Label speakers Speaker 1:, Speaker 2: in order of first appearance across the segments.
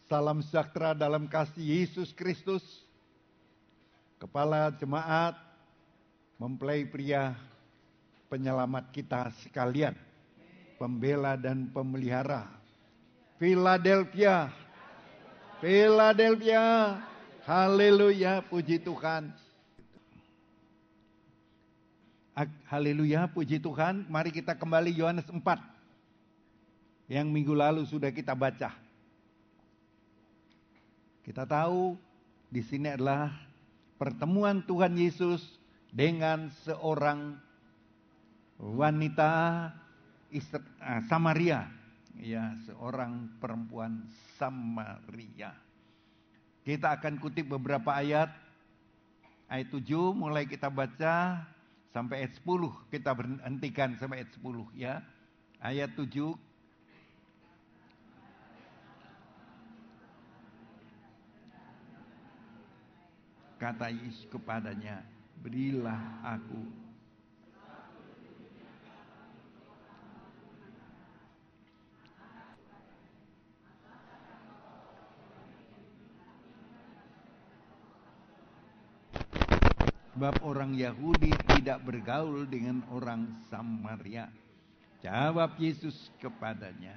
Speaker 1: Salam sejahtera dalam kasih Yesus Kristus. Kepala jemaat, mempelai pria, penyelamat kita sekalian, pembela dan pemelihara. Philadelphia, Philadelphia, haleluya, puji Tuhan. Haleluya, puji Tuhan. Mari kita kembali Yohanes 4 yang minggu lalu sudah kita baca. Kita tahu di sini adalah pertemuan Tuhan Yesus dengan seorang wanita Samaria, ya, seorang perempuan Samaria. Kita akan kutip beberapa ayat 7 mulai kita baca sampai ayat 10, kita berhentikan sampai ayat 10 ya. Ayat 7. Kata Yesus kepadanya, berilah aku. Sebab orang Yahudi tidak bergaul dengan orang Samaria. Jawab Yesus kepadanya,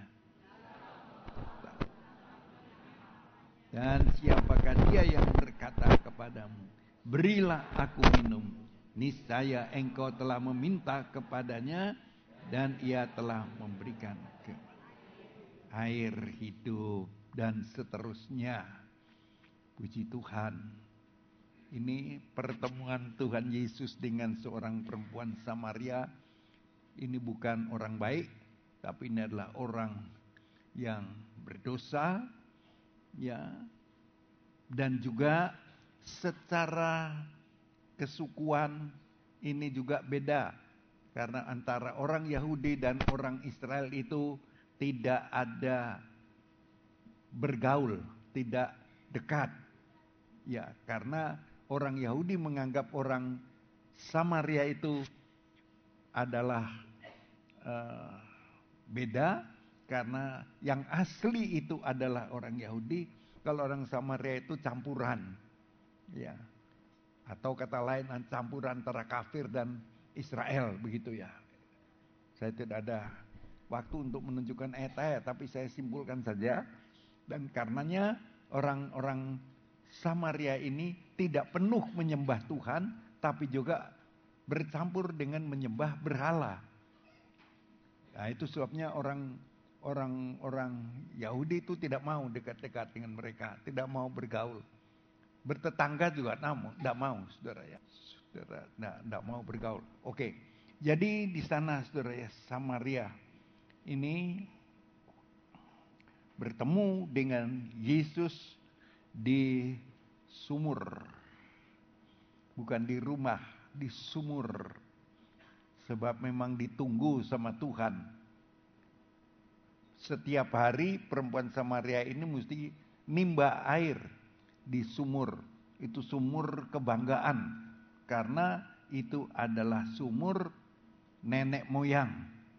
Speaker 1: dan siapakah dia yang berkata kepadamu, berilah aku minum? Niscaya engkau telah meminta kepadanya, dan ia telah memberikan air hidup, dan seterusnya. Puji Tuhan. Ini pertemuan Tuhan Yesus dengan seorang perempuan Samaria. Ini bukan orang baik, tapi ini adalah orang yang berdosa, ya, dan juga secara kesukuan ini juga beda, karena antara orang Yahudi dan orang Israel itu tidak ada bergaul, tidak dekat, ya, karena orang Yahudi menganggap orang Samaria itu adalah beda, karena yang asli itu adalah orang Yahudi. Kalau orang Samaria itu campuran, ya, atau kata lain campuran antara kafir dan Israel, begitu ya. Saya tidak ada waktu untuk menunjukkan ayat-ayat, tapi saya simpulkan saja. Dan karenanya orang-orang Samaria ini tidak penuh menyembah Tuhan, tapi juga bercampur dengan menyembah berhala. Nah, itu sebabnya orang Yahudi itu tidak mau dekat-dekat dengan mereka, tidak mau bergaul. Bertetangga juga tidak mau, saudara ya. Saudara, tidak mau bergaul. Oke, jadi di sana, saudara ya, Samaria ini bertemu dengan Yesus di sumur, bukan di rumah, di sumur. Sebab memang ditunggu sama Tuhan. Setiap hari perempuan Samaria ini mesti nimba air di sumur. Itu sumur kebanggaan, karena itu adalah sumur nenek moyang.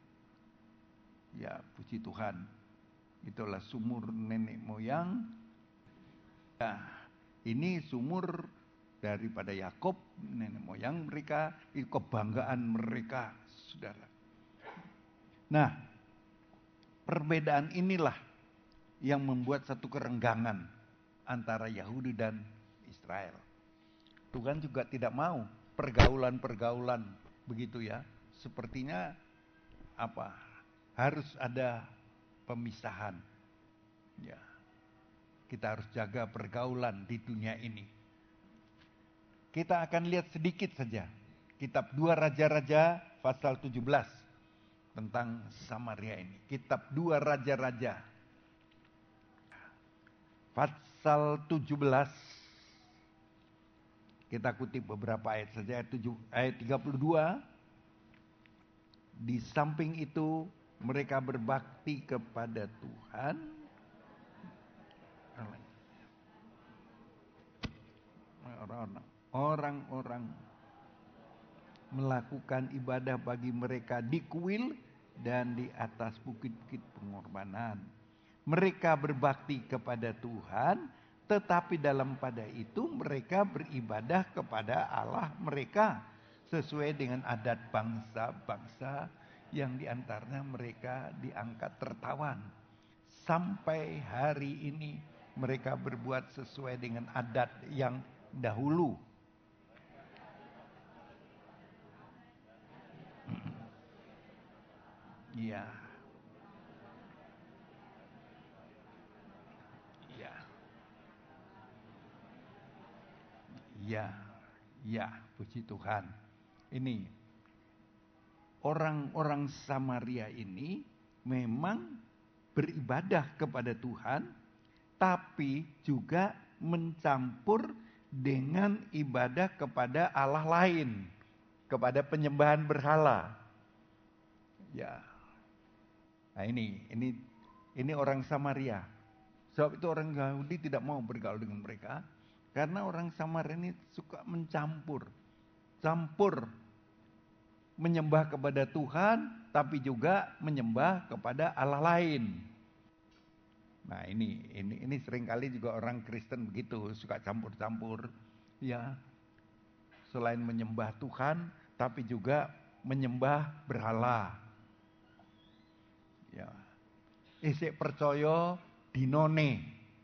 Speaker 1: Ya, puji Tuhan. Itulah sumur nenek moyang. Nah, ini sumur daripada Yakub, nenek moyang mereka, itu kebanggaan mereka, saudara. Nah, perbedaan inilah yang membuat satu kerenggangan antara Yahudi dan Israel. Tuhan juga tidak mau pergaulan-pergaulan begitu ya. Sepertinya harus ada pemisahan. Ya. Kita harus jaga pergaulan di dunia ini. Kita akan lihat sedikit saja kitab 2 Raja-Raja pasal 17 tentang Samaria ini. Kitab 2 Raja-Raja pasal 17, kita kutip beberapa ayat saja, ayat 32. Di samping itu mereka berbakti kepada Tuhan. Orang-orang melakukan ibadah bagi mereka di kuil dan di atas bukit-bukit pengorbanan. Mereka berbakti kepada Tuhan, tetapi dalam pada itu mereka beribadah kepada Allah mereka sesuai dengan adat bangsa-bangsa yang diantaranya mereka diangkat tertawan. Sampai hari ini mereka berbuat sesuai dengan adat yang dahulu. Ya. Ya. Ya. Ya, puji Tuhan. Ini orang-orang Samaria ini memang beribadah kepada Tuhan, tapi juga mencampur dengan ibadah kepada Allah lain, kepada penyembahan berhala. Ya. Nah ini orang Samaria. Sebab itu orang Yahudi tidak mau bergaul dengan mereka, karena orang Samaria ini suka mencampur menyembah kepada Tuhan, tapi juga menyembah kepada Allah lain. Nah ini seringkali juga orang Kristen begitu, suka campur-campur, ya. Selain menyembah Tuhan, tapi juga menyembah berhala. Ya. Isik percaya dinone.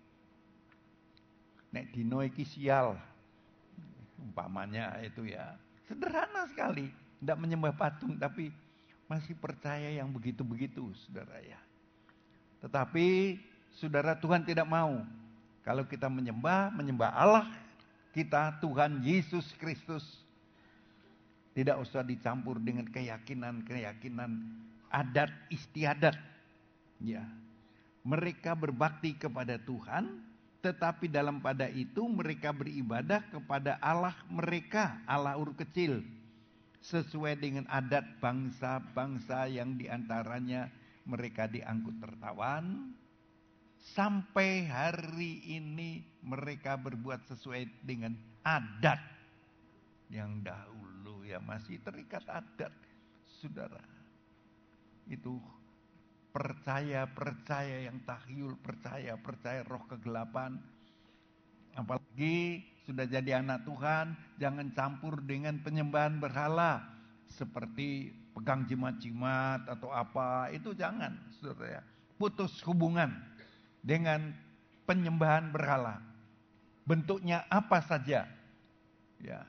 Speaker 1: Nek dino iki sial. Umpamanya itu ya. Sederhana sekali, tidak menyembah patung tapi masih percaya yang begitu-begitu, Saudara ya. Tetapi Saudara, Tuhan tidak mau kalau kita menyembah Allah kita, Tuhan Yesus Kristus. Tidak usah dicampur dengan keyakinan adat istiadat. Ya. Mereka berbakti kepada Tuhan, tetapi dalam pada itu mereka beribadah kepada Allah mereka, Allah huruf kecil, sesuai dengan adat bangsa-bangsa yang diantaranya mereka diangkut tertawan. Sampai hari ini mereka berbuat sesuai dengan adat yang dahulu, ya, masih terikat adat, Saudara. Itu percaya yang tahyul, percaya roh kegelapan. Apalagi sudah jadi anak Tuhan, jangan campur dengan penyembahan berhala seperti pegang jimat-jimat atau apa, itu jangan, Saudara ya. Putus hubungan dengan penyembahan berhala. Bentuknya apa saja. Ya.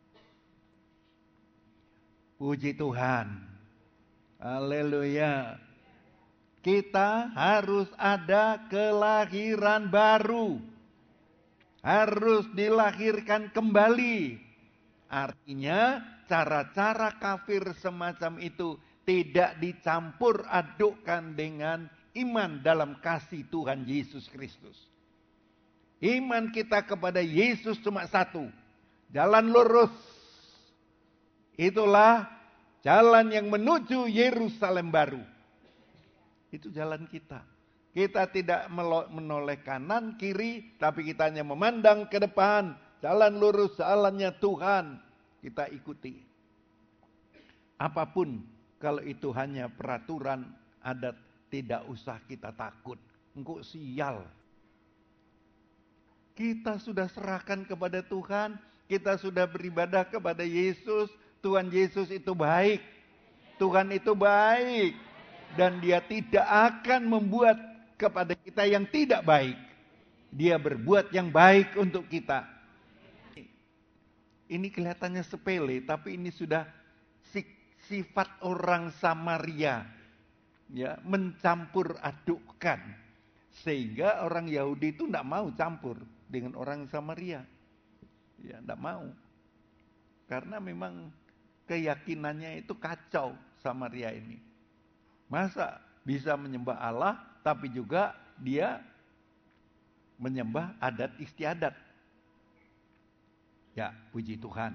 Speaker 1: Puji Tuhan. Haleluya. Kita harus ada kelahiran baru. Harus dilahirkan kembali. Artinya cara-cara kafir semacam itu tidak dicampur adukkan dengan iman dalam kasih Tuhan Yesus Kristus. Iman kita kepada Yesus cuma satu. Jalan lurus. Itulah jalan yang menuju Yerusalem baru. Itu jalan kita. Kita tidak menoleh kanan kiri, tapi kita hanya memandang ke depan. Jalan lurus, jalannya Tuhan. Kita ikuti. Apapun, kalau itu hanya peraturan adat, tidak usah kita takut. Engkau sial. Kita sudah serahkan kepada Tuhan. Kita sudah beribadah kepada Yesus. Tuhan Yesus itu baik. Tuhan itu baik. Dan dia tidak akan membuat kepada kita yang tidak baik. Dia berbuat yang baik untuk kita. Ini kelihatannya sepele, tapi ini sudah sifat orang Samaria. Ya, mencampur adukkan, sehingga orang Yahudi itu tidak mau campur dengan orang Samaria, ya, tidak mau, karena memang keyakinannya itu kacau. Samaria ini masa bisa menyembah Allah tapi juga dia menyembah adat istiadat. Ya, puji Tuhan.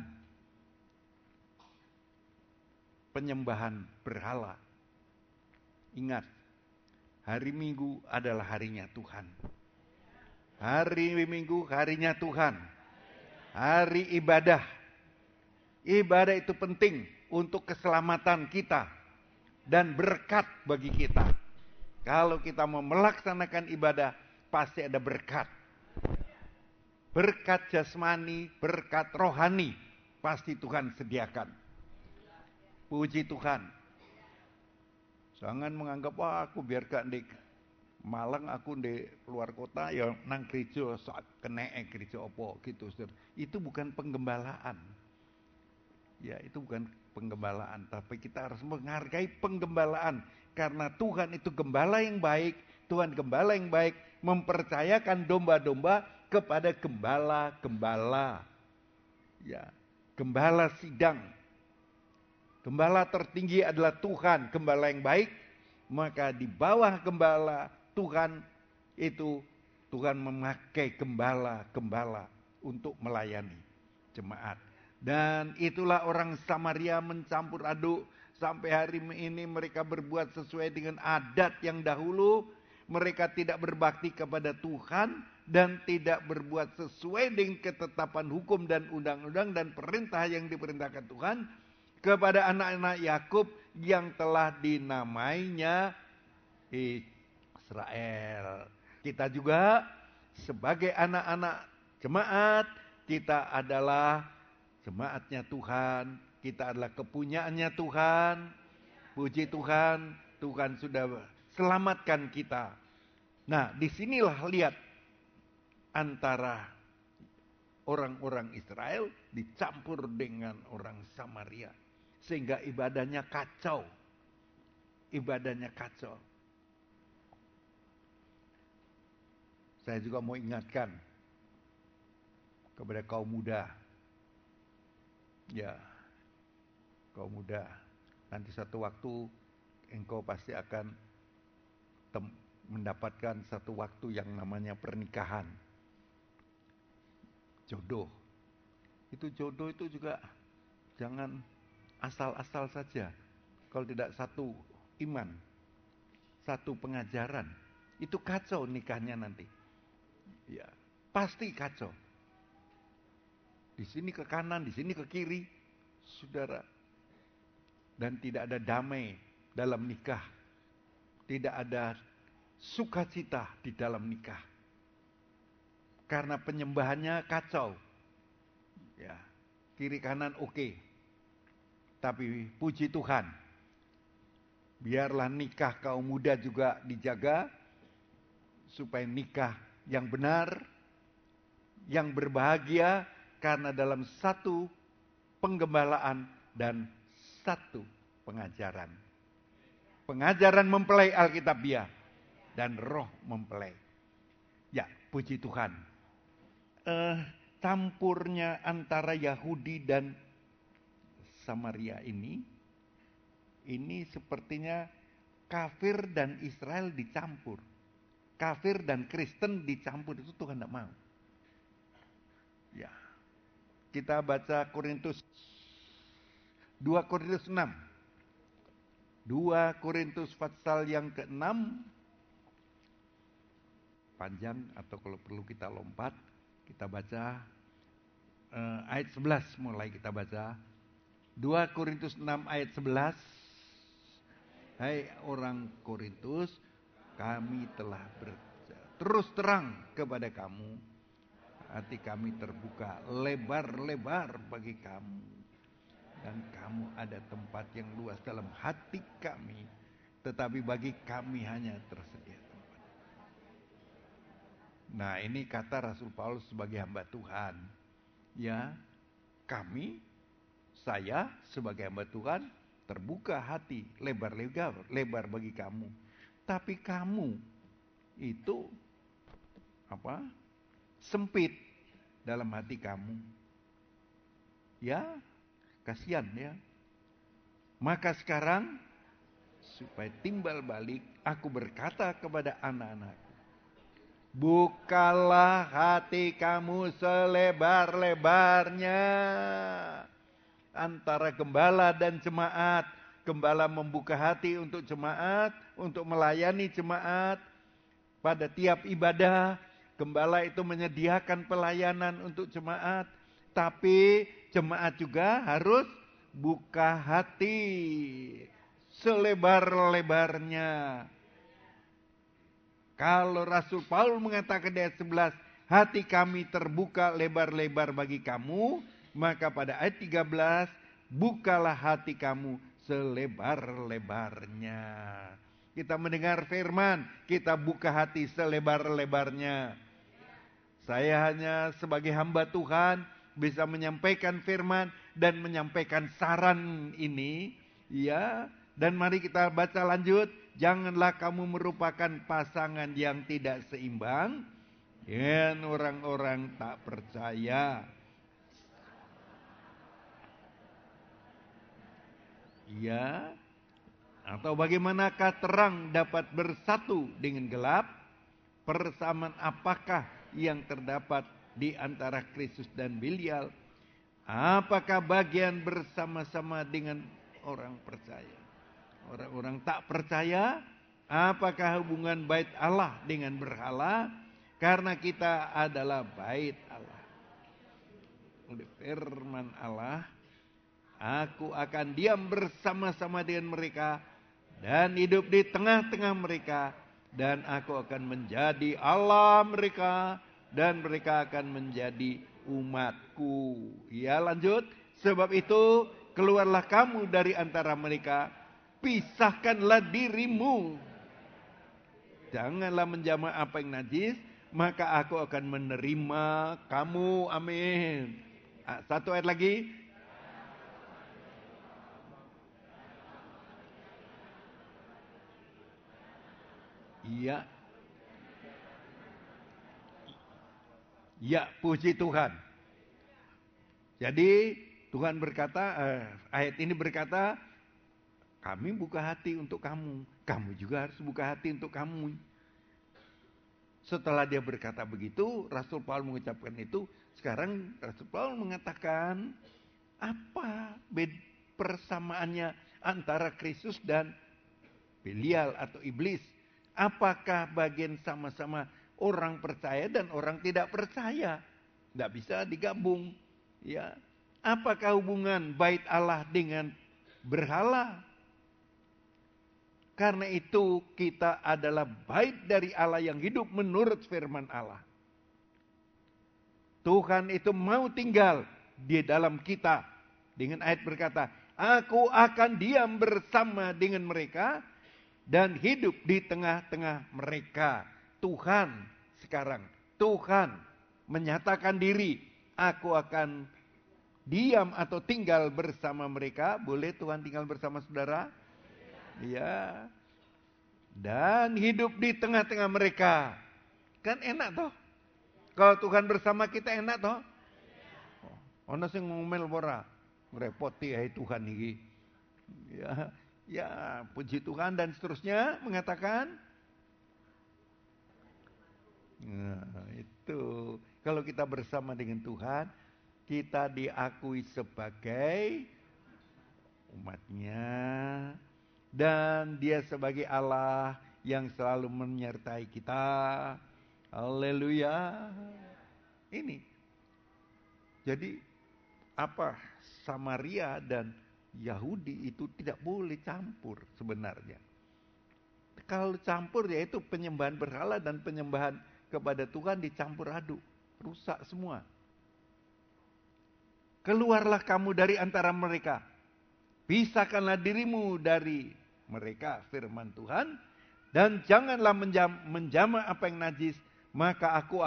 Speaker 1: Penyembahan berhala. Ingat, hari Minggu adalah harinya Tuhan. Hari Minggu harinya Tuhan. Hari ibadah. Ibadah itu penting untuk keselamatan kita dan berkat bagi kita. Kalau kita mau melaksanakan ibadah, pasti ada berkat. Berkat jasmani, berkat rohani, pasti Tuhan sediakan. Puji Tuhan. Jangan menganggap, wah aku biar gak di Malang, aku di luar kota, ya nang gereja, saat kena gereja opo gitu. Itu bukan penggembalaan. Ya, itu bukan penggembalaan, tapi kita harus menghargai penggembalaan. Karena Tuhan itu gembala yang baik, Tuhan gembala yang baik, mempercayakan domba-domba kepada gembala-gembala. Ya, gembala sidang. Gembala tertinggi adalah Tuhan, gembala yang baik. Maka di bawah gembala Tuhan itu, Tuhan memakai gembala-gembala untuk melayani jemaat. Dan itulah orang Samaria mencampur aduk. Sampai hari ini mereka berbuat sesuai dengan adat yang dahulu. Mereka tidak berbakti kepada Tuhan dan tidak berbuat sesuai dengan ketetapan hukum dan undang-undang dan perintah yang diperintahkan Tuhan kepada anak-anak Yakub yang telah dinamainya Israel. Kita juga sebagai anak-anak jemaat, kita adalah jemaatnya Tuhan, kita adalah kepunyaannya Tuhan. Puji Tuhan, Tuhan sudah selamatkan kita. Nah, disinilah lihat antara orang-orang Israel dicampur dengan orang Samaria. Sehingga ibadahnya kacau. Ibadahnya kacau. Saya juga mau ingatkan kepada kaum muda. Ya, kaum muda. Nanti satu waktu engkau pasti akan mendapatkan satu waktu yang namanya pernikahan. Jodoh. Itu jodoh itu juga jangan asal-asal saja. Kalau tidak satu iman, satu pengajaran, itu kacau nikahnya nanti. Ya, pasti kacau. Di sini ke kanan, di sini ke kiri, saudara. Dan tidak ada damai dalam nikah. Tidak ada sukacita di dalam nikah. Karena penyembahannya kacau. Ya, kiri kanan oke. Tapi puji Tuhan, biarlah nikah kaum muda juga dijaga, supaya nikah yang benar, yang berbahagia, karena dalam satu penggembalaan dan satu pengajaran. Pengajaran mempelai Alkitabiah dan roh mempelai. Ya, puji Tuhan. Campurnya antara Yahudi dan Samaria ini sepertinya kafir dan Israel dicampur. Kafir dan Kristen dicampur, itu Tuhan tidak mau. Ya. Kita baca Korintus 2 Korintus 6. 2 Korintus pasal yang ke-6. Panjang atau kalau perlu kita lompat, kita baca ayat 11 mulai kita baca. 2 Korintus 6 ayat 11. Hai orang Korintus, kami telah terus terang kepada kamu. Hati kami terbuka lebar-lebar bagi kamu. Dan kamu ada tempat yang luas dalam hati kami. Tetapi bagi kami hanya tersedia tempat. Nah, ini kata Rasul Paulus sebagai hamba Tuhan. Ya, kami, saya sebagai hamba Tuhan terbuka hati, lebar bagi kamu. Tapi kamu itu sempit dalam hati kamu. Ya, kasihan ya. Maka sekarang supaya timbal balik, aku berkata kepada anak-anakku, bukalah hati kamu selebar-lebarnya. Antara gembala dan jemaat. Gembala membuka hati untuk jemaat, untuk melayani jemaat. Pada tiap ibadah, gembala itu menyediakan pelayanan untuk jemaat. Tapi jemaat juga harus buka hati selebar-lebarnya. Kalau Rasul Paulus mengatakan di ayat 11, hati kami terbuka lebar-lebar bagi kamu, maka pada ayat 13, bukalah hati kamu selebar-lebarnya. Kita mendengar firman, kita buka hati selebar-lebarnya. Saya hanya sebagai hamba Tuhan bisa menyampaikan firman dan menyampaikan saran ini, ya. Dan mari kita baca lanjut. Janganlah kamu merupakan pasangan yang tidak seimbang dengan orang-orang tak percaya. Ya. Atau bagaimanakah terang dapat bersatu dengan gelap? Persamaan apakah yang terdapat di antara Kristus dan Belial? Apakah bagian bersama-sama dengan orang percaya? Orang-orang tak percaya, apakah hubungan bait Allah dengan berhala? Karena kita adalah bait Allah. Oleh firman Allah, aku akan diam bersama-sama dengan mereka dan hidup di tengah-tengah mereka, dan aku akan menjadi Allah mereka, dan mereka akan menjadi umatku. Ya, lanjut. Sebab itu keluarlah kamu dari antara mereka, pisahkanlah dirimu. Janganlah menjamah apa yang najis, maka aku akan menerima kamu. Amin. Satu ayat lagi. Iya. Ya, puji Tuhan. Jadi Tuhan berkata, ayat ini berkata, kami buka hati untuk kamu. Kamu juga harus buka hati untuk kamu. Setelah dia berkata begitu, Rasul Paulus mengucapkan itu. Sekarang Rasul Paulus mengatakan, apa persamaannya antara Kristus dan Belial atau iblis? Apakah bagian sama-sama orang percaya dan orang tidak percaya? Tidak bisa digabung. Ya, apakah hubungan bait Allah dengan berhala? Karena itu kita adalah bait dari Allah yang hidup menurut firman Allah. Tuhan itu mau tinggal di dalam kita. Dengan ayat berkata, aku akan diam bersama dengan mereka dan hidup di tengah-tengah mereka. Tuhan sekarang, Tuhan menyatakan diri, aku akan diam atau tinggal bersama mereka. Boleh Tuhan tinggal bersama saudara? Ya. Dan hidup di tengah-tengah mereka. Kan enak toh? Kalau Tuhan bersama kita enak toh? Ono sing ngomel ora, ngrepoti ae Tuhan iki. Ya, ya, puji Tuhan dan seterusnya mengatakan. Nah, itu kalau kita bersama dengan Tuhan, kita diakui sebagai umatnya, dan Dia sebagai Allah yang selalu menyertai kita. Haleluya. Ini. Jadi apa, Samaria dan Yahudi itu tidak boleh campur sebenarnya. Kalau campur yaitu penyembahan berhala dan penyembahan kepada Tuhan dicampur aduk. Rusak semua. Keluarlah kamu dari antara mereka. Pisahkanlah dirimu dari mereka, firman Tuhan. Dan janganlah menjamah apa yang najis. Maka aku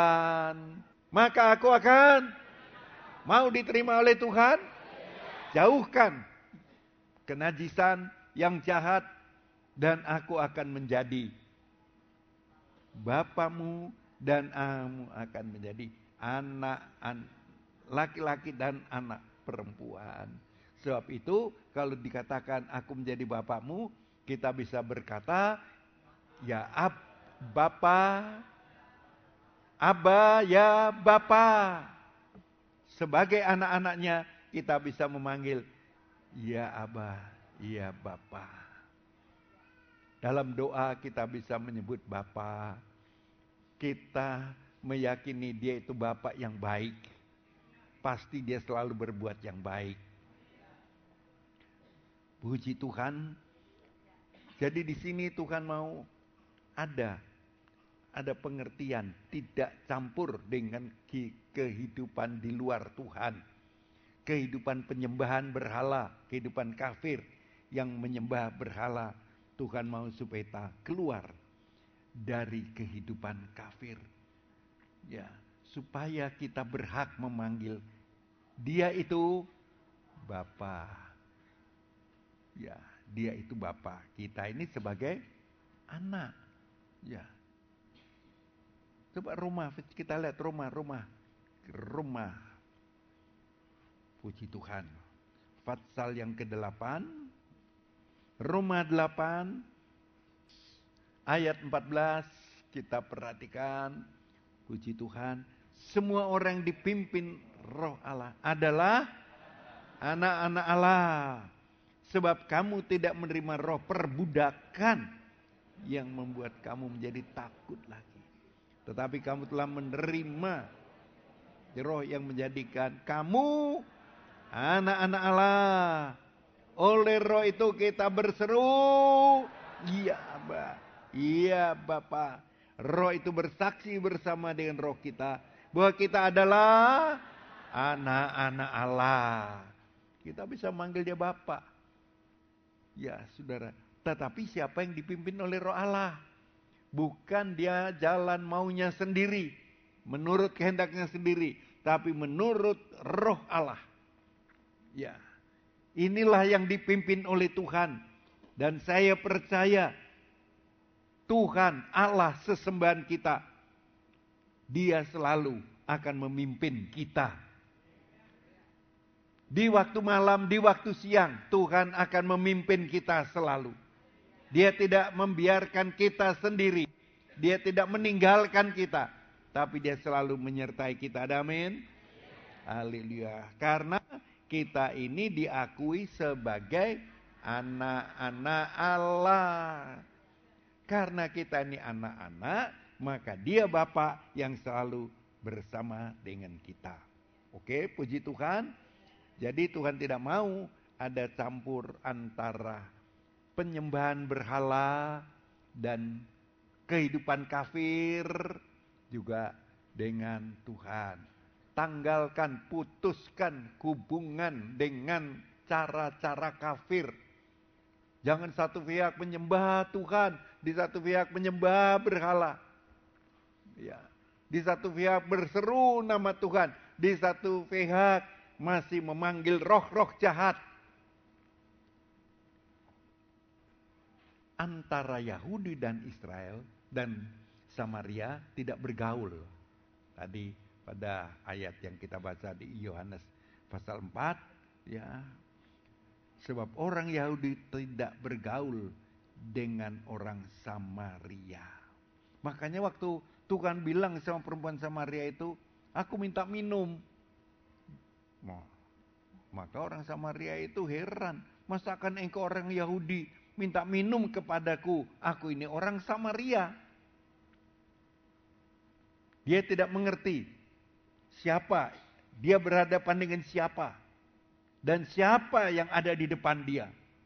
Speaker 1: akan mau diterima oleh Tuhan. Jauhkan kenajisan yang jahat. Dan aku akan menjadi bapamu, dan kamu akan menjadi anak laki-laki dan anak perempuan. Sebab itu kalau dikatakan aku menjadi bapakmu, kita bisa berkata, ya Bapa, Aba, ya Bapa. Sebagai anak-anaknya kita bisa memanggil, ya Aba, ya Bapa. Dalam doa kita bisa menyebut Bapa. Kita meyakini Dia itu Bapa yang baik. Pasti Dia selalu berbuat yang baik. Puji Tuhan. Jadi di sini Tuhan mau ada ada pengertian, tidak campur dengan kehidupan di luar Tuhan. Kehidupan penyembahan berhala, kehidupan kafir yang menyembah berhala. Tuhan mau supaya kita keluar dari kehidupan kafir. Ya, supaya kita berhak memanggil Dia itu Bapa. Ya, Dia itu Bapa. Kita ini sebagai anak. Ya. Coba rumah, kita lihat rumah. Puji Tuhan. Fatsal yang ke-8. Roma 8. Ayat 14. Kita perhatikan. Puji Tuhan. Semua orang dipimpin Roh Allah adalah anak-anak Allah. Sebab kamu tidak menerima roh perbudakan yang membuat kamu menjadi takut lagi. Tetapi kamu telah menerima roh yang menjadikan kamu anak-anak Allah. Oleh roh itu kita berseru, iya Abah, iya Bapa. Roh itu bersaksi bersama dengan roh kita bahwa kita adalah anak-anak Allah. Kita bisa manggil Dia Bapa. Ya saudara, tetapi siapa yang dipimpin oleh roh Allah? Bukan dia jalan maunya sendiri, menurut kehendaknya sendiri, tapi menurut roh Allah. Ya, inilah yang dipimpin oleh Tuhan. Dan saya percaya Tuhan Allah sesembahan kita, Dia selalu akan memimpin kita. Di waktu malam, di waktu siang, Tuhan akan memimpin kita selalu. Dia tidak membiarkan kita sendiri. Dia tidak meninggalkan kita. Tapi Dia selalu menyertai kita. Amin. Haleluya. Karena kita ini diakui sebagai anak-anak Allah. Karena kita ini anak-anak, maka Dia Bapa yang selalu bersama dengan kita. Oke, puji Tuhan. Jadi Tuhan tidak mau ada campur antara penyembahan berhala dan kehidupan kafir juga dengan Tuhan. Tanggalkan, putuskan hubungan dengan cara-cara kafir. Jangan satu pihak menyembah Tuhan, di satu pihak menyembah berhala. Ya, di satu pihak berseru nama Tuhan, di satu pihak masih memanggil roh-roh jahat. Antara Yahudi dan Israel dan Samaria tidak bergaul. Tadi pada ayat yang kita baca di Yohanes pasal 4, ya. Sebab orang Yahudi tidak bergaul dengan orang Samaria. Makanya waktu Tuhan bilang sama perempuan Samaria itu, aku minta minum. Maka orang Samaria itu heran, masakan engkau orang Yahudi minta minum kepadaku, aku ini orang Samaria. Dia tidak mengerti siapa, dia berhadapan dengan siapa, dan siapa yang ada di depan dia.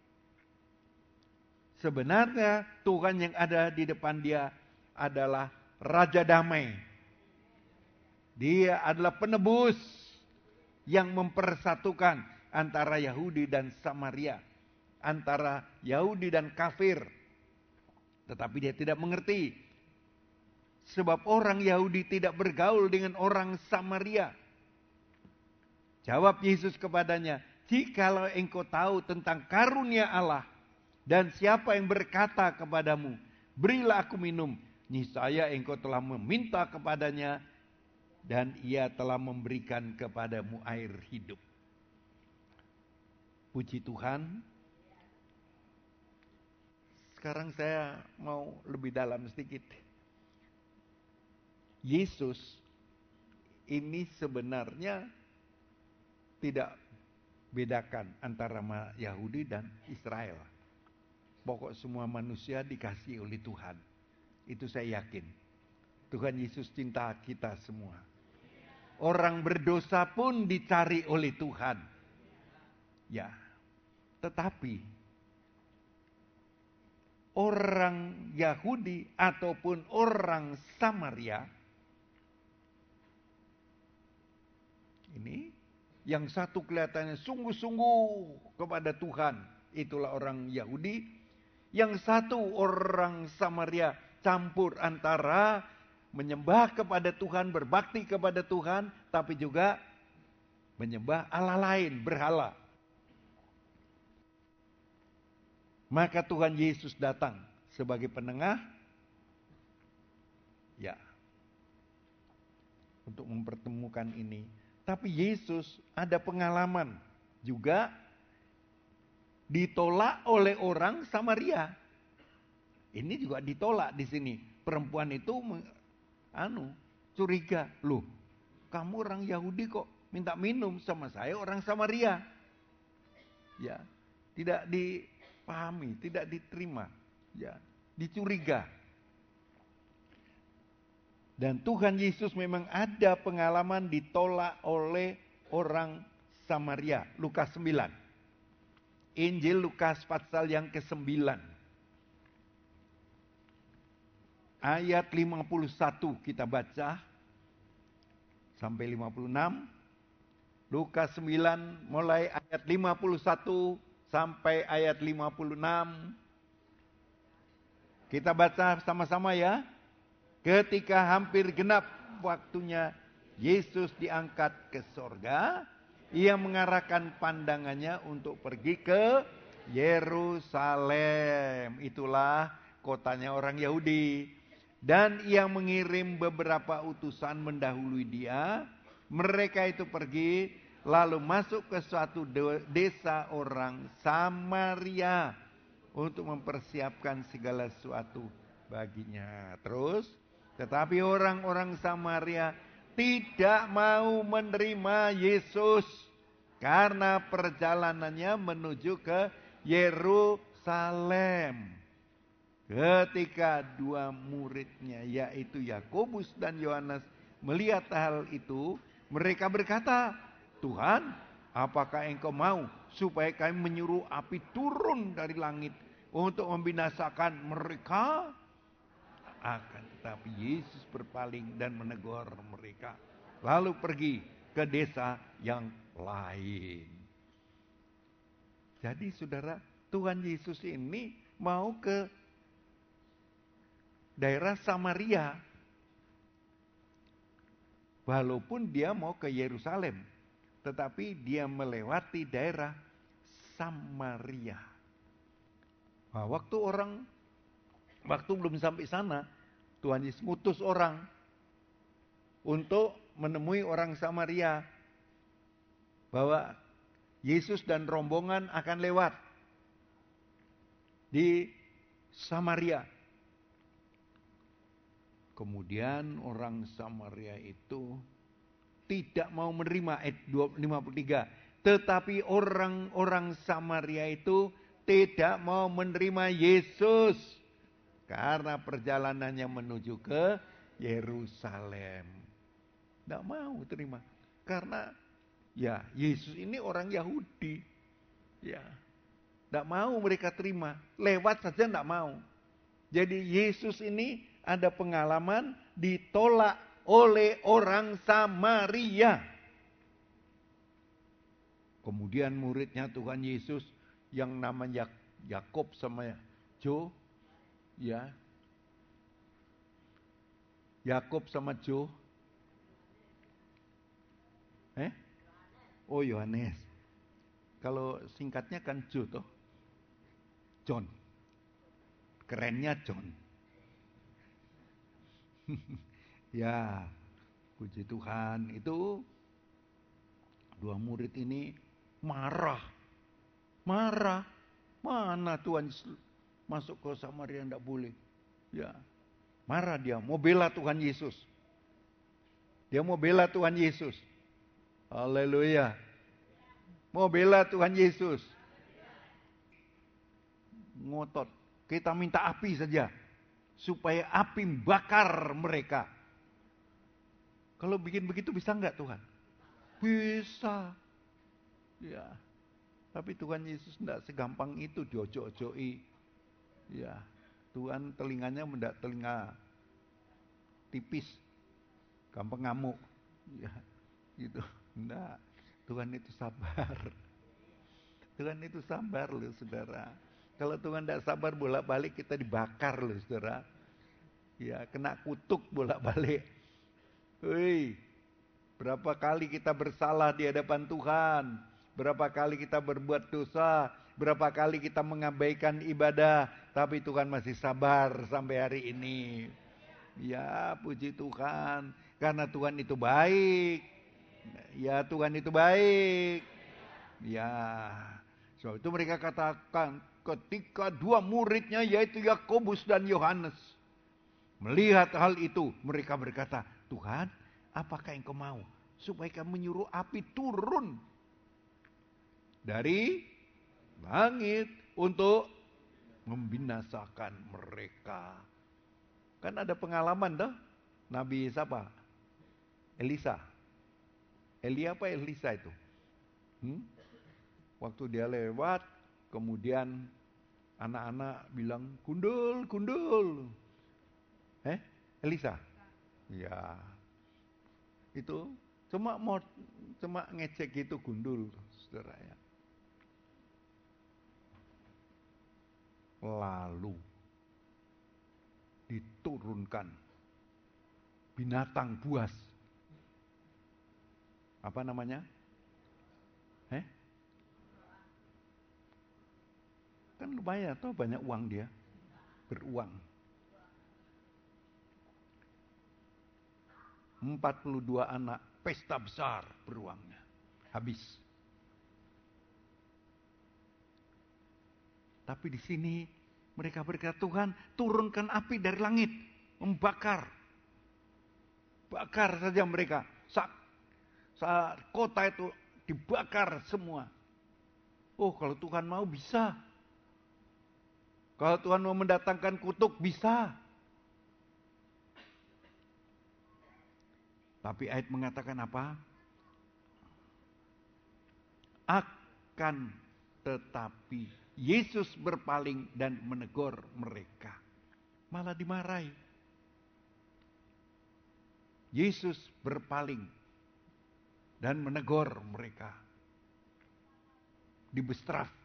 Speaker 1: Sebenarnya Tuhan yang ada di depan dia adalah Raja Damai. Dia adalah penebus yang mempersatukan antara Yahudi dan Samaria, antara Yahudi dan kafir. Tetapi dia tidak mengerti, sebab orang Yahudi tidak bergaul dengan orang Samaria. Jawab Yesus kepadanya, jikalau engkau tahu tentang karunia Allah dan siapa yang berkata kepadamu, berilah aku minum, niscaya engkau telah meminta kepadanya dan Ia telah memberikan kepadamu air hidup. Puji Tuhan. Sekarang saya mau lebih dalam sedikit. Yesus ini sebenarnya tidak bedakan antara Yahudi dan Israel. Pokok semua manusia dikasihi oleh Tuhan. Itu saya yakin. Tuhan Yesus cinta kita semua. Orang berdosa pun dicari oleh Tuhan. Ya. Tetapi orang Yahudi ataupun orang Samaria, ini yang satu kelihatannya sungguh-sungguh kepada Tuhan, itulah orang Yahudi. Yang satu orang Samaria campur antara menyembah kepada Tuhan, berbakti kepada Tuhan, tapi juga menyembah Allah lain, berhala. Maka Tuhan Yesus datang sebagai penengah, ya, untuk mempertemukan ini. Tapi Yesus ada pengalaman juga ditolak oleh orang Samaria. Ini juga ditolak di sini. Perempuan itu curiga, loh, kamu orang Yahudi kok minta minum sama saya orang Samaria. Ya, tidak dipahami, tidak diterima, ya, dicuriga. Dan Tuhan Yesus memang ada pengalaman ditolak oleh orang Samaria. Lukas 9. Injil Lukas pasal yang ke-9. Ayat 51 kita baca sampai 56. Lukas 9 mulai ayat 51 sampai ayat 56. Kita baca sama-sama ya. Ketika hampir genap waktunya Yesus diangkat ke sorga, ia mengarahkan pandangannya untuk pergi ke Yerusalem. Itulah kotanya orang Yahudi. Dan ia mengirim beberapa utusan mendahului dia. Mereka itu pergi lalu masuk ke suatu desa orang Samaria untuk mempersiapkan segala sesuatu baginya. Terus, tetapi orang-orang Samaria tidak mau menerima Yesus karena perjalanannya menuju ke Yerusalem. Ketika dua muridnya yaitu Yakobus dan Yohanes melihat hal itu, mereka berkata, "Tuhan, apakah Engkau mau supaya kami menyuruh api turun dari langit untuk membinasakan mereka?" Akan tetapi Yesus berpaling dan menegur mereka, lalu pergi ke desa yang lain. Jadi saudara, Tuhan Yesus ini mau ke daerah Samaria, walaupun dia mau ke Yerusalem, tetapi dia melewati daerah Samaria. Nah, waktu belum sampai sana, Tuhan Yesus ngutus orang untuk menemui orang Samaria, bahwa Yesus dan rombongan akan lewat di Samaria. Kemudian orang Samaria itu tidak mau menerima, ayat 53. Tetapi orang-orang Samaria itu tidak mau menerima Yesus karena perjalanannya menuju ke Yerusalem. Tidak mau terima. Karena ya Yesus ini orang Yahudi. Ya, tidak mau mereka terima. Lewat saja tidak mau. Jadi Yesus ini ada pengalaman ditolak oleh orang Samaria. Kemudian muridnya Tuhan Yesus yang namanya Yakob sama Jo, ya, Yakob sama Jo, oh Yohanes. Kalau singkatnya kan Jo toh, John. Kerennya John. Ya, puji Tuhan. Itu dua murid ini marah. Mana Tuhan masuk ke Samaria tidak boleh. Ya, marah dia, mau bela Tuhan Yesus. Dia mau bela Tuhan Yesus. Haleluya. Mau bela Tuhan Yesus. Ngotot. Kita minta api saja. Supaya api bakar mereka. Kalau bikin begitu bisa enggak Tuhan? Bisa. Ya. Tapi Tuhan Yesus enggak segampang itu diojok-ojoki. Ya. Tuhan telinganya mendak telinga tipis, gampang ngamuk. Ya, gitu. Enggak. Tuhan itu sabar. Tuhan itu sabar loh, saudara. Kalau Tuhan tidak sabar bolak-balik kita dibakar loh, saudara. Ya, kena kutuk bolak-balik. Hei, berapa kali kita bersalah di hadapan Tuhan. Berapa kali kita berbuat dosa. Berapa kali kita mengabaikan ibadah. Tapi Tuhan masih sabar sampai hari ini. Ya, puji Tuhan. Karena Tuhan itu baik. Ya, Tuhan itu baik. Ya, so itu mereka katakan ketika dua muridnya yaitu Yakobus dan Yohanes melihat hal itu, mereka berkata, Tuhan, apakah Engkau mau supaya kami menyuruh api turun dari langit untuk membinasakan mereka? Kan ada pengalaman dah, Nabi siapa? Elisa. Elia apa Elisa itu? Waktu dia lewat, kemudian anak-anak bilang, gundul, gundul. Elisa? Ya. Itu cuma ngecek gitu gundul, saudara ya. Lalu diturunkan binatang buas. Apa namanya? Kan lumayan tuh, banyak uang dia. Beruang. 42 anak, pesta besar beruangnya. Habis. Tapi di sini mereka berkata, Tuhan turunkan api dari langit. Membakar. Bakar saja mereka. Saat kota itu dibakar semua. Oh, kalau Tuhan mau bisa. Kalau Tuhan mau mendatangkan kutuk bisa. Tapi ayat mengatakan apa? Akan tetapi Yesus berpaling dan menegur mereka. Malah dimarahi. Yesus berpaling dan menegur mereka. Dibestraf.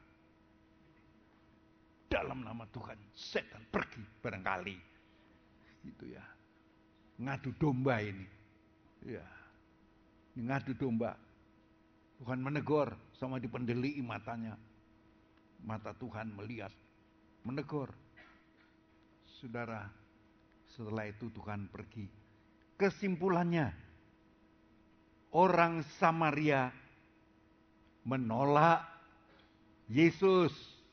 Speaker 1: Dalam nama Tuhan, setan pergi barangkali. Gitu ya. Ngadu domba ini. Ya. Ngadu domba. Tuhan menegur sama dipendeli matanya. Mata Tuhan melihat. Menegur. Saudara, setelah itu Tuhan pergi. Kesimpulannya, orang Samaria menolak Yesus.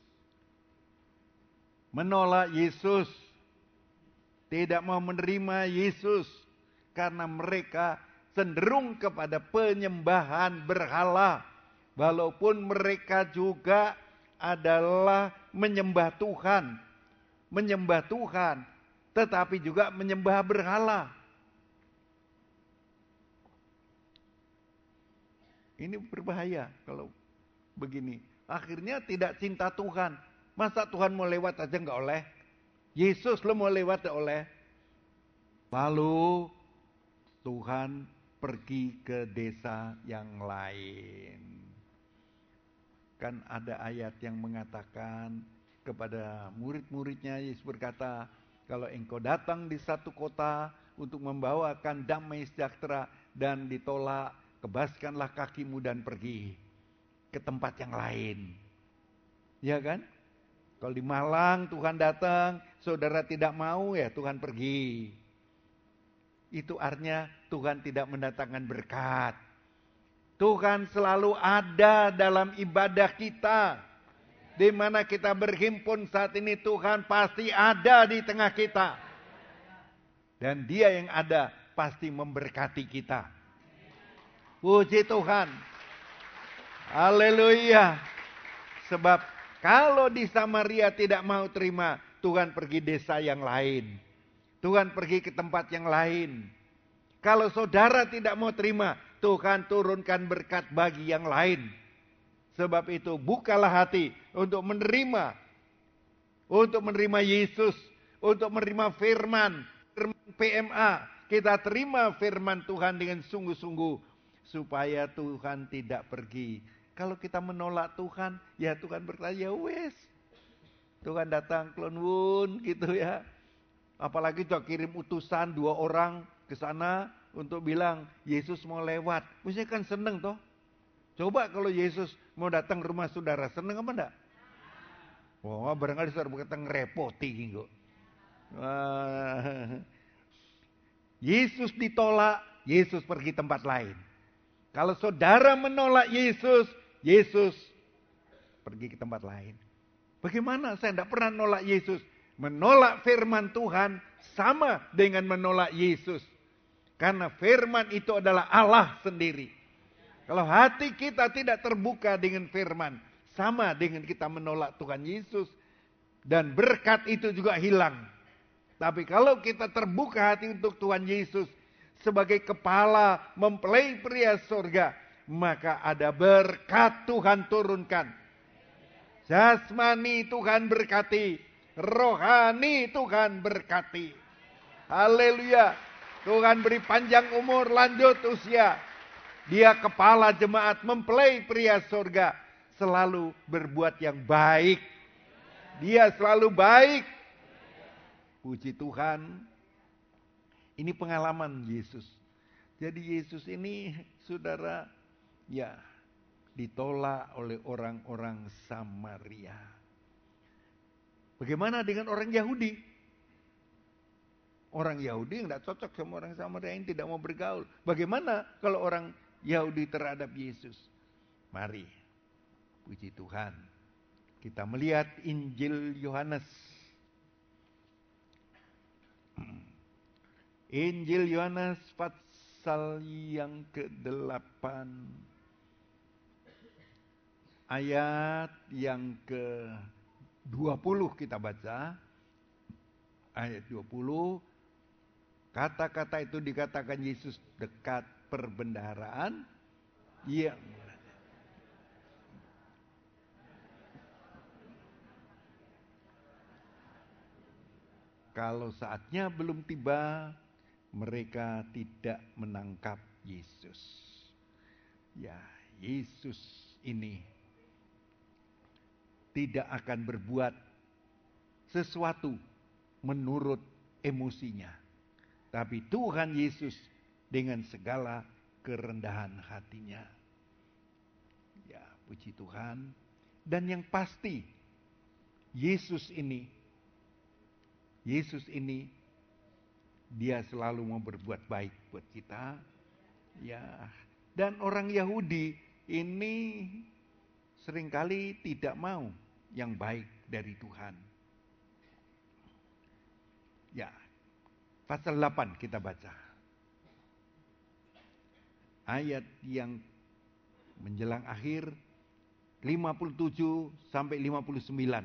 Speaker 1: Menolak Yesus. Tidak mau menerima Yesus. Karena mereka cenderung kepada penyembahan berhala. Walaupun mereka juga adalah menyembah Tuhan. Menyembah Tuhan. Tetapi juga menyembah berhala. Ini berbahaya kalau begini. Akhirnya tidak cinta Tuhan. Masa Tuhan mau lewat aja nggak oleh? Yesus lo mau lewat nggak oleh? Lalu Tuhan pergi ke desa yang lain. Kan ada ayat yang mengatakan kepada murid-muridnya, Yesus berkata, kalau engkau datang di satu kota untuk membawakan damai sejahtera dan ditolak, kebaskanlah kakimu dan pergi ke tempat yang lain. Ya kan? Kalau di Malang Tuhan datang, saudara tidak mau, ya Tuhan pergi. Itu artinya Tuhan tidak mendatangkan berkat. Tuhan selalu ada dalam ibadah kita. Di mana kita berhimpun saat ini, Tuhan pasti ada di tengah kita. Dan Dia yang ada pasti memberkati kita. Puji Tuhan. Haleluya. Sebab kalau di Samaria tidak mau terima, Tuhan pergi desa yang lain. Tuhan pergi ke tempat yang lain. Kalau saudara tidak mau terima, Tuhan turunkan berkat bagi yang lain. Sebab itu bukalah hati untuk menerima Yesus, untuk menerima firman PMA. Kita terima firman Tuhan dengan sungguh-sungguh supaya Tuhan tidak pergi. Kalau kita menolak Tuhan, ya Tuhan berkata, ya wes. Tuhan datang klon wun gitu ya. Apalagi tuh kirim utusan 2 orang ke sana untuk bilang Yesus mau lewat. Mestinya kan seneng toh. Coba kalau Yesus mau datang ke rumah saudara, seneng apa enggak? Wah, barangkali saudara berkata ngerepoti gitu. Yesus ditolak, Yesus pergi tempat lain. Kalau saudara menolak Yesus, Yesus pergi ke tempat lain. Bagaimana? Saya tidak pernah menolak Yesus. Menolak firman Tuhan sama dengan menolak Yesus. Karena firman itu adalah Allah sendiri. Kalau hati kita tidak terbuka dengan firman, sama dengan kita menolak Tuhan Yesus. Dan berkat itu juga hilang. Tapi kalau kita terbuka hati untuk Tuhan Yesus sebagai kepala mempelai pria surga, maka ada berkat Tuhan turunkan. Jasmani Tuhan berkati, rohani Tuhan berkati. Haleluya. Tuhan beri panjang umur, lanjut usia. Dia kepala jemaat mempelai pria surga, selalu berbuat yang baik. Dia selalu baik. Puji Tuhan. Ini pengalaman Yesus. Jadi Yesus ini saudara ya ditolak oleh orang-orang Samaria. Bagaimana dengan orang Yahudi? Orang Yahudi tidak cocok sama orang Samaria yang tidak mau bergaul. Bagaimana kalau orang Yahudi terhadap Yesus? Mari, puji Tuhan. Kita melihat Injil Yohanes. Injil Yohanes pasal yang ke-8. Ayat yang ke-20 kita baca. Ayat 20. Kata-kata itu dikatakan Yesus dekat perbendaharaan yang kalau saatnya belum tiba, mereka tidak menangkap Yesus. Ya, Yesus ini tidak akan berbuat sesuatu menurut emosinya. Tapi Tuhan Yesus dengan segala kerendahan hatinya. Ya, puji Tuhan. Dan yang pasti, Yesus ini dia selalu mau berbuat baik buat kita. Ya, dan orang Yahudi ini seringkali tidak mau yang baik dari Tuhan. Ya, pasal 8 kita baca. Ayat yang menjelang akhir 57 sampai 59.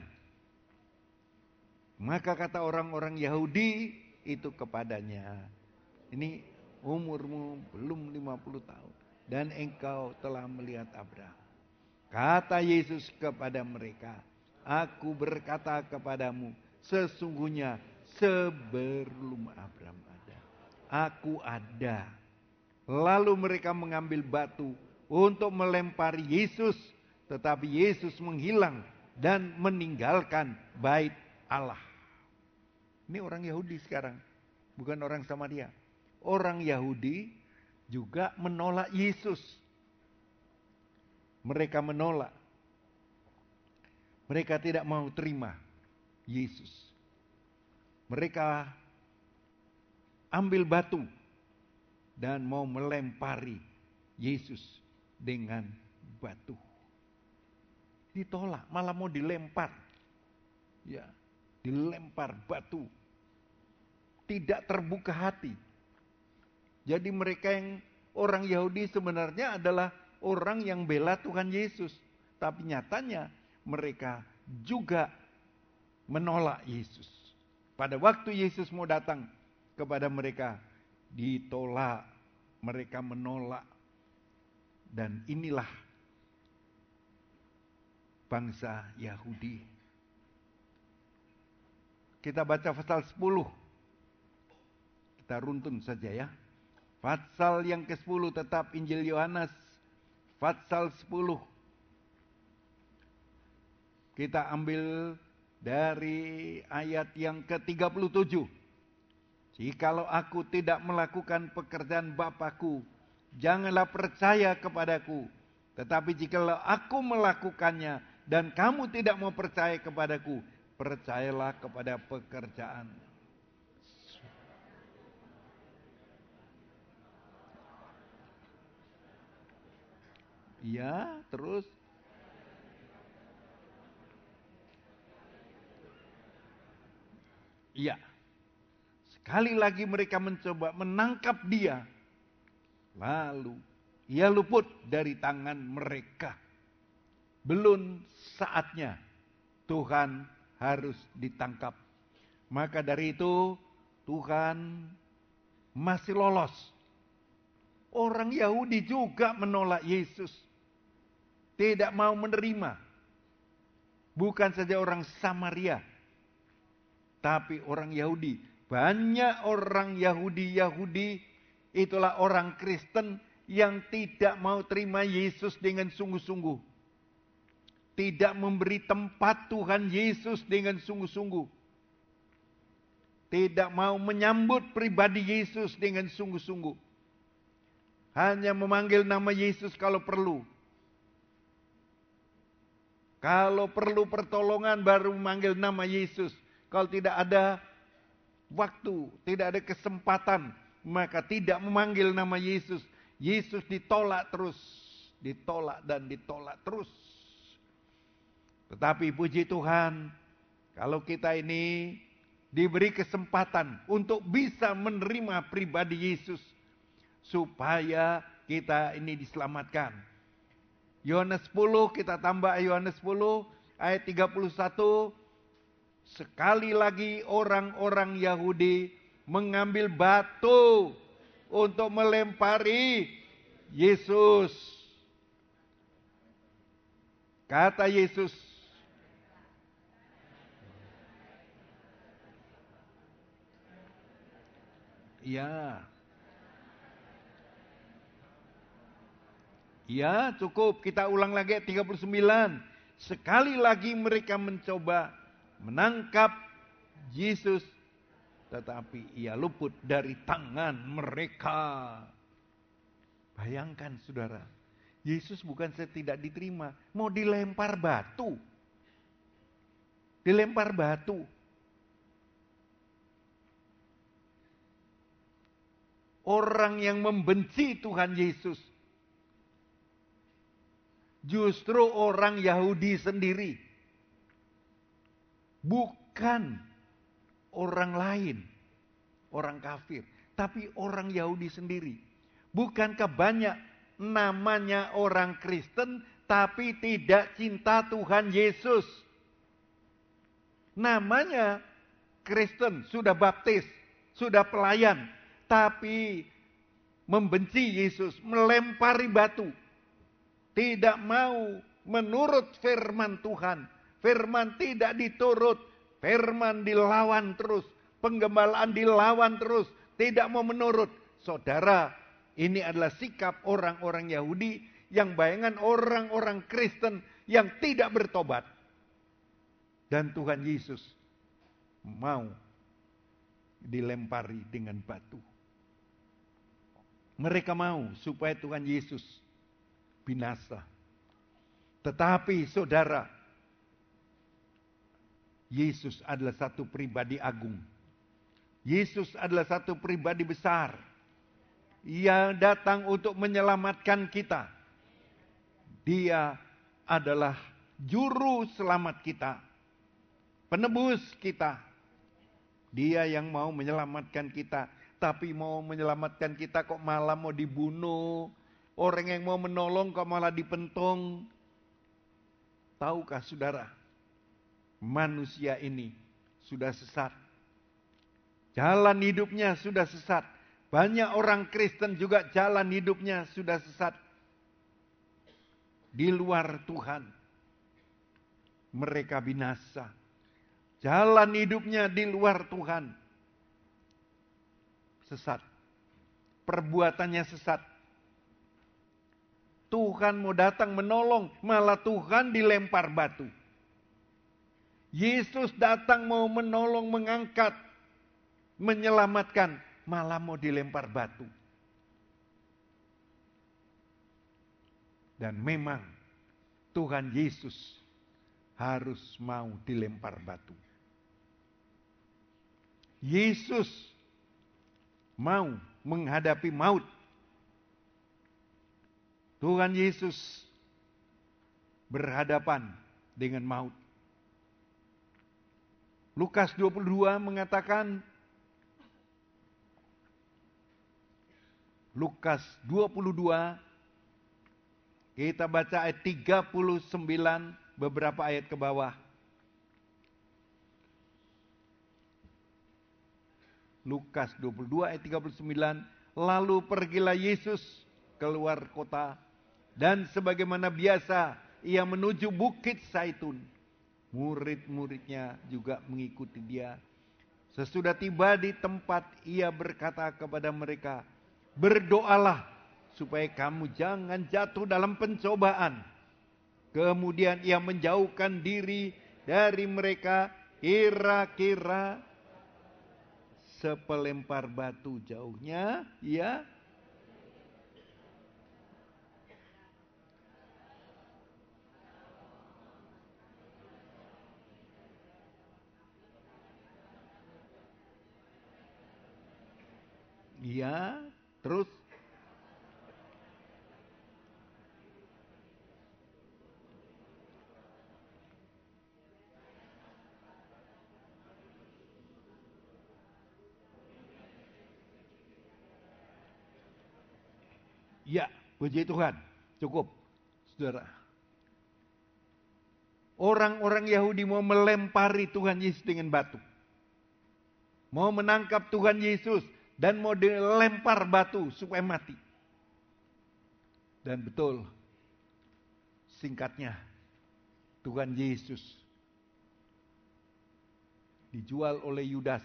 Speaker 1: Maka kata orang-orang Yahudi itu kepadanya, ini umurmu belum 50 tahun dan engkau telah melihat Abraham. Kata Yesus kepada mereka, aku berkata kepadamu, sesungguhnya sebelum Abraham ada, aku ada. Lalu mereka mengambil batu untuk melempari Yesus, tetapi Yesus menghilang dan meninggalkan bait Allah. Ini orang Yahudi sekarang, bukan orang Samaria. Orang Yahudi juga menolak Yesus. Mereka menolak. Mereka tidak mau terima Yesus. Mereka ambil batu dan mau melempari Yesus dengan batu. Ditolak, malah mau dilempar. Ya, dilempar batu. Tidak terbuka hati. Jadi mereka yang orang Yahudi sebenarnya adalah orang yang bela Tuhan Yesus. Tapi nyatanya mereka juga menolak Yesus. Pada waktu Yesus mau datang kepada mereka, ditolak. Mereka menolak. Dan inilah bangsa Yahudi. Kita baca pasal 10. Kita runtun saja ya. Pasal yang ke-10 tetap Injil Yohanes. Pasal 10. Kita ambil dari ayat yang ke-37. Jikalau aku tidak melakukan pekerjaan Bapa-Ku, janganlah percaya kepadaku. Tetapi jikalau aku melakukannya dan kamu tidak mau percaya kepadaku, percayalah kepada pekerjaan. Ya, terus. Ya. Sekali lagi mereka mencoba menangkap dia. Lalu ia luput dari tangan mereka. Belum saatnya Tuhan harus ditangkap. Maka dari itu Tuhan masih lolos. Orang Yahudi juga menolak Yesus. Tidak mau menerima. Bukan saja orang Samaria, tapi orang Yahudi. Banyak orang Yahudi itulah orang Kristen yang tidak mau terima Yesus dengan sungguh-sungguh. Tidak memberi tempat Tuhan Yesus dengan sungguh-sungguh. Tidak mau menyambut pribadi Yesus dengan sungguh-sungguh. Hanya memanggil nama Yesus kalau perlu. Kalau perlu pertolongan baru memanggil nama Yesus. Kalau tidak ada waktu, tidak ada kesempatan, maka tidak memanggil nama Yesus. Yesus ditolak terus. Ditolak dan ditolak terus. Tetapi puji Tuhan, kalau kita ini diberi kesempatan untuk bisa menerima pribadi Yesus. Supaya kita ini diselamatkan. Yohanes 10, kita tambah Yohanes 10 ayat 31. Sekali lagi orang-orang Yahudi mengambil batu untuk melempari Yesus. Kata Yesus, ya cukup, kita ulang lagi ayat 39. Sekali lagi mereka mencoba menangkap Yesus, tetapi ia luput dari tangan mereka. Bayangkan saudara, Yesus bukan saja tidak diterima, mau dilempar batu. Dilempar batu. Orang yang membenci Tuhan Yesus justru orang Yahudi sendiri. Bukan orang lain, orang kafir, tapi orang Yahudi sendiri. Bukankah banyak namanya orang Kristen tapi tidak cinta Tuhan Yesus? Namanya Kristen, sudah baptis, sudah pelayan, tapi membenci Yesus, melempari batu. Tidak mau menurut firman Tuhan. Firman tidak diturut. Firman dilawan terus. Penggembalaan dilawan terus. Tidak mau menurut. Saudara, ini adalah sikap orang-orang Yahudi yang bayangan orang-orang Kristen yang tidak bertobat. Dan Tuhan Yesus mau dilempari dengan batu. Mereka mau supaya Tuhan Yesus binasa. Tetapi saudara, Yesus adalah satu pribadi agung. Yesus adalah satu pribadi besar yang datang untuk menyelamatkan kita. Dia adalah juru selamat kita, penebus kita. Dia yang mau menyelamatkan kita. Tapi mau menyelamatkan kita kok malah mau dibunuh. Orang yang mau menolong kok malah dipentung. Tahukah saudara, manusia ini sudah sesat. Jalan hidupnya sudah sesat. Banyak orang Kristen juga jalan hidupnya sudah sesat. Di luar Tuhan. Mereka binasa. Jalan hidupnya di luar Tuhan. Sesat. Perbuatannya sesat. Tuhan mau datang menolong, malah Tuhan dilempar batu. Yesus datang mau menolong, mengangkat, menyelamatkan, malah mau dilempar batu. Dan memang Tuhan Yesus harus mau dilempar batu. Yesus mau menghadapi maut. Tuhan Yesus berhadapan dengan maut. Lukas 22 mengatakan, Lukas 22, kita baca ayat 39, beberapa ayat ke bawah. Lukas 22 ayat 39, lalu pergilah Yesus keluar kota, dan sebagaimana biasa ia menuju Bukit Zaitun. Murid-muridnya juga mengikuti dia. Sesudah tiba di tempat, ia berkata kepada mereka, berdoalah supaya kamu jangan jatuh dalam pencobaan. Kemudian ia menjauhkan diri dari mereka, kira-kira sepelempar batu jauhnya, ia terus ya, puji Tuhan. Cukup, saudara. Orang-orang Yahudi mau melempari Tuhan Yesus dengan batu. Mau menangkap Tuhan Yesus dan mau dilempar batu supaya mati. Dan betul, singkatnya, Tuhan Yesus dijual oleh Yudas.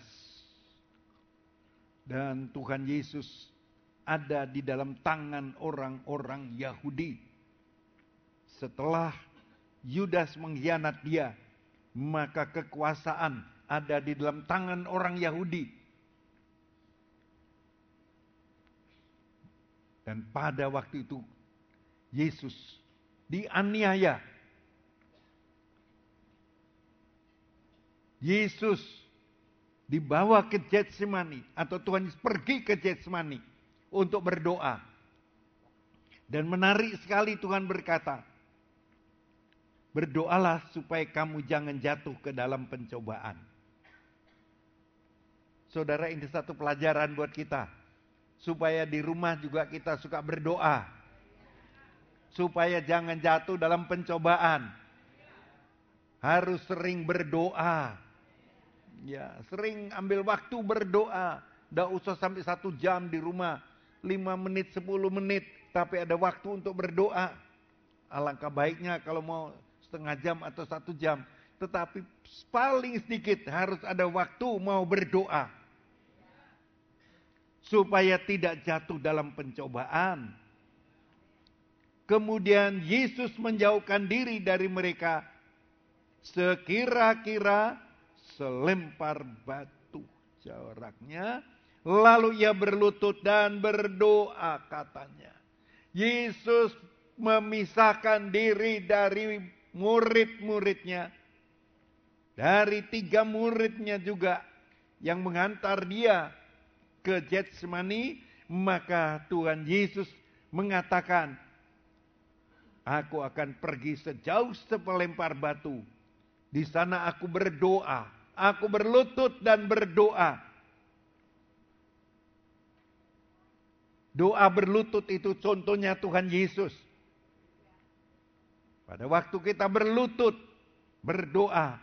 Speaker 1: Dan Tuhan Yesus ada di dalam tangan orang-orang Yahudi. Setelah Yudas mengkhianat dia, maka kekuasaan ada di dalam tangan orang Yahudi. Dan pada waktu itu Yesus dianiaya. Yesus dibawa ke Getsemani, atau Tuhan Yesus pergi ke Getsemani untuk berdoa. Dan menarik sekali Tuhan berkata, berdoalah supaya kamu jangan jatuh ke dalam pencobaan. Saudara, ini satu pelajaran buat kita. Supaya di rumah juga kita suka berdoa. Supaya jangan jatuh dalam pencobaan. Harus sering berdoa. Ya, sering ambil waktu berdoa. Tidak usah sampai 1 jam di rumah. 5 menit, 10 menit. Tapi ada waktu untuk berdoa. Alangkah baiknya kalau mau setengah jam atau 1 jam. Tetapi paling sedikit harus ada waktu mau berdoa. Supaya tidak jatuh dalam pencobaan. Kemudian Yesus menjauhkan diri dari mereka. Sekira-kira selempar batu jaraknya. Lalu ia berlutut dan berdoa, katanya. Yesus memisahkan diri dari murid-muridnya. Dari 3 muridnya juga yang mengantar dia ke Getsemani. Maka Tuhan Yesus mengatakan, aku akan pergi sejauh sepelempar batu. Di sana aku berdoa. Aku berlutut dan berdoa. Doa berlutut itu contohnya Tuhan Yesus. Pada waktu kita berlutut, berdoa,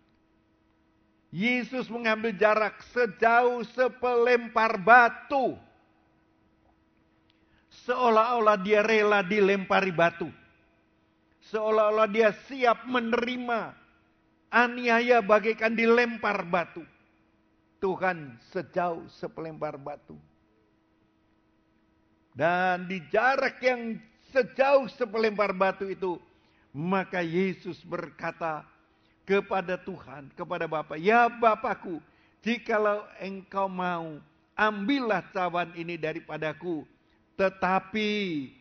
Speaker 1: Yesus mengambil jarak sejauh sepelempar batu. Seolah-olah dia rela dilempari batu. Seolah-olah dia siap menerima aniaya bagaikan dilempar batu. Tuhan sejauh sepelempar batu. Dan di jarak yang sejauh sepelempar batu itu, maka Yesus berkata kepada Tuhan, kepada Bapa, "Ya Bapakku, jikalau engkau mau, ambillah cawan ini daripadaku. Tetapi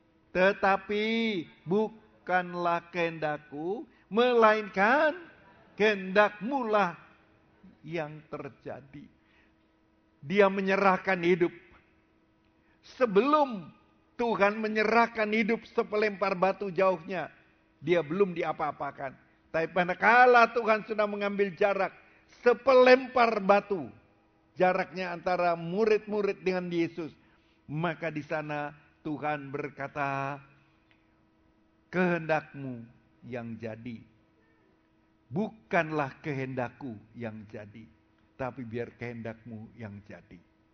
Speaker 1: bukanlah kehendakku, melainkan kehendak-Mu lah yang terjadi." Dia menyerahkan hidup. Sebelum Tuhan menyerahkan hidup sepelempar batu jauhnya, dia belum diapa-apakan. Tapi manakala Tuhan sudah mengambil jarak sepelempar batu, jaraknya antara murid-murid dengan Yesus, maka di sana Tuhan berkata, "Kehendak-Mu yang jadi. Bukanlah kehendakku yang jadi, tapi biar kehendak-Mu yang jadi."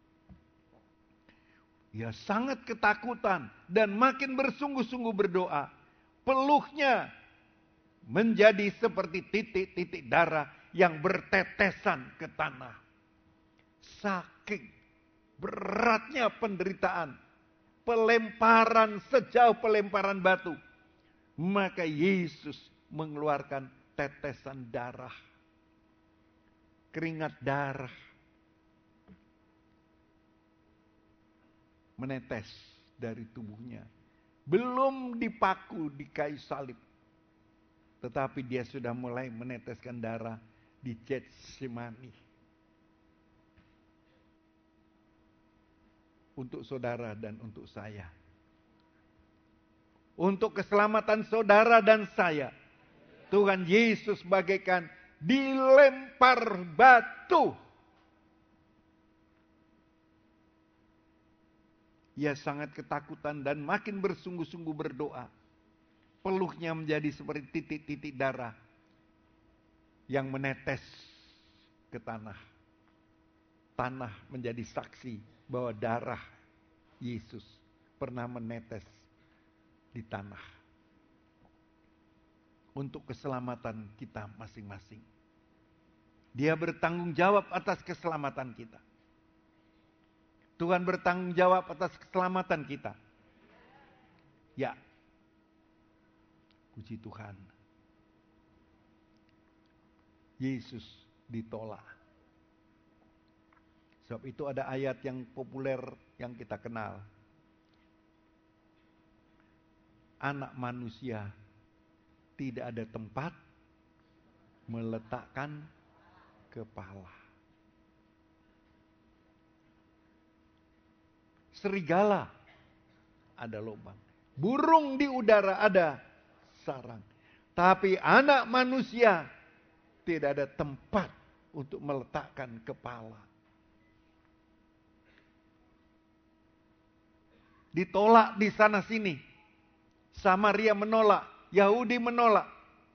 Speaker 1: Ia sangat ketakutan dan makin bersungguh-sungguh berdoa. Peluhnya menjadi seperti titik-titik darah yang bertetesan ke tanah. Saking beratnya penderitaan, pelemparan sejauh pelemparan batu, maka Yesus mengeluarkan tetesan darah, keringat darah menetes dari tubuhnya. Belum dipaku di kayu salib, tetapi dia sudah mulai meneteskan darah di Getsemani. Untuk saudara dan untuk saya. Untuk keselamatan saudara dan saya, Tuhan Yesus bagaikan dilempar batu. Ia sangat ketakutan dan makin bersungguh-sungguh berdoa. Peluhnya menjadi seperti titik-titik darah yang menetes ke tanah. Tanah menjadi saksi bahwa darah Yesus pernah menetes di tanah. Untuk keselamatan kita masing-masing. Dia bertanggung jawab atas keselamatan kita. Tuhan bertanggung jawab atas keselamatan kita. Ya. Puji Tuhan. Yesus ditolak. Sebab itu ada ayat yang populer yang kita kenal. Anak manusia tidak ada tempat meletakkan kepala. Serigala ada lubang. Burung di udara ada sarang. Tapi anak manusia tidak ada tempat untuk meletakkan kepala. Ditolak di sana sini. Samaria menolak. Yahudi menolak.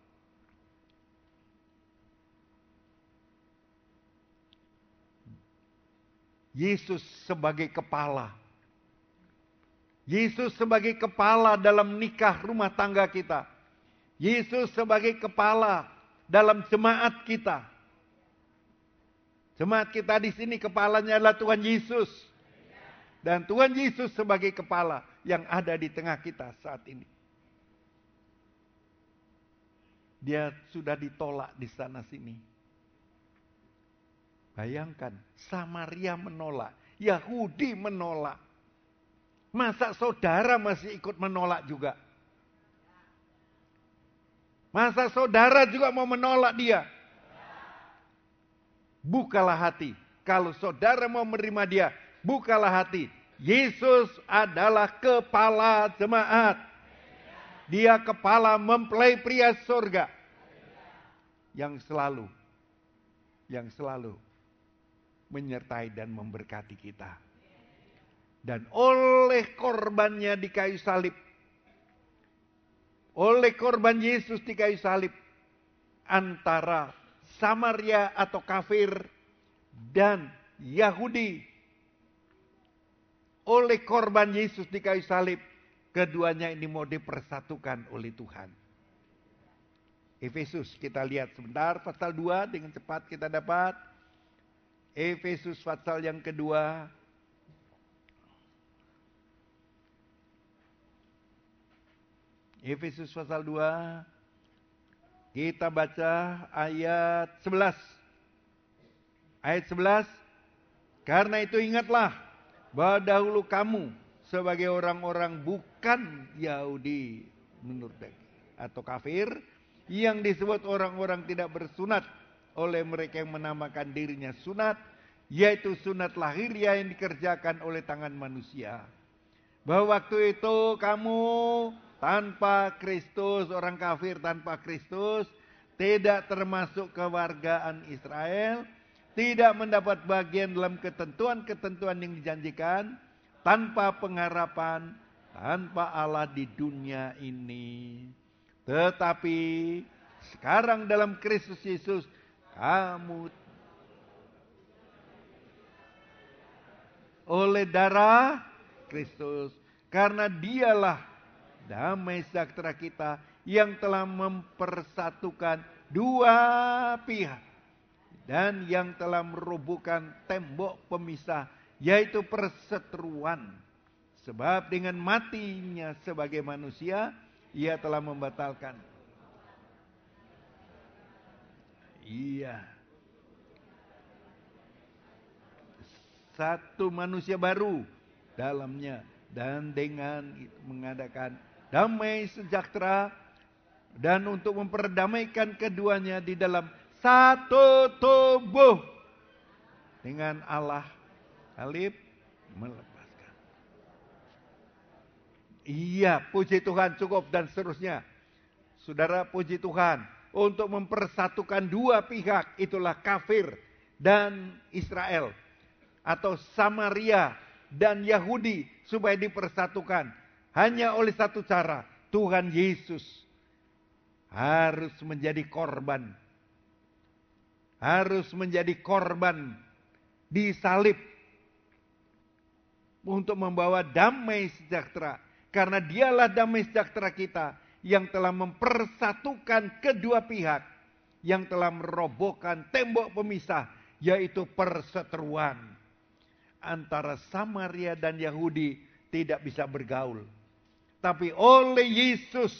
Speaker 1: Yesus sebagai kepala. Yesus sebagai kepala dalam nikah rumah tangga kita. Yesus sebagai kepala dalam jemaat kita. Jemaat kita di sini kepalanya adalah Tuhan Yesus. Dan Tuhan Yesus sebagai kepala yang ada di tengah kita saat ini. Dia sudah ditolak di sana sini. Bayangkan, Samaria menolak, Yahudi menolak. Masa saudara masih ikut menolak juga? Masa saudara juga mau menolak dia? Bukalah hati. Kalau saudara mau menerima dia, bukalah hati. Yesus adalah kepala jemaat. Dia kepala mempelai pria surga. Yang selalu menyertai dan memberkati kita. Dan oleh korbannya di kayu salib, oleh korban Yesus di kayu salib, antara Samaria atau kafir dan Yahudi, oleh korban Yesus di kayu salib, keduanya ini mau dipersatukan oleh Tuhan. Efesus, kita lihat sebentar pasal 2 dengan cepat kita dapat. Efesus pasal yang kedua. Efesus pasal 2. Kita baca ayat 11. Ayat 11. Karena itu ingatlah bahwa dahulu kamu sebagai orang-orang bukan Yahudi menurut daging atau kafir, yang disebut orang-orang tidak bersunat oleh mereka yang menamakan dirinya sunat, yaitu sunat lahiriah yang dikerjakan oleh tangan manusia. Bahwa waktu itu kamu tanpa Kristus, orang kafir tanpa Kristus, tidak termasuk kewargaan Israel, tidak mendapat bagian dalam ketentuan-ketentuan yang dijanjikan, tanpa pengharapan, tanpa Allah di dunia ini. Tetapi sekarang dalam Kristus Yesus, kamu oleh darah Kristus, karena dialah damai sejahtera kita yang telah mempersatukan dua pihak dan yang telah merobohkan tembok pemisah, yaitu perseteruan. Sebab dengan matinya sebagai manusia, ia telah membatalkan. Iya. Satu manusia baru dalamnya. Dan dengan itu mengadakan damai sejahtera. Dan untuk memperdamaikan keduanya di dalam satu tubuh. Dengan Allah. Alif melepaskan. Iya, puji Tuhan, cukup dan seterusnya. Saudara, puji Tuhan. Untuk mempersatukan dua pihak, itulah kafir dan Israel. Atau Samaria dan Yahudi, supaya dipersatukan. Hanya oleh satu cara, Tuhan Yesus harus menjadi korban. Harus menjadi korban disalib. Untuk membawa damai sejahtera. Karena dialah damai sejahtera kita. Yang telah mempersatukan kedua pihak. Yang telah merobohkan tembok pemisah. Yaitu perseteruan. Antara Samaria dan Yahudi tidak bisa bergaul. Tapi oleh Yesus.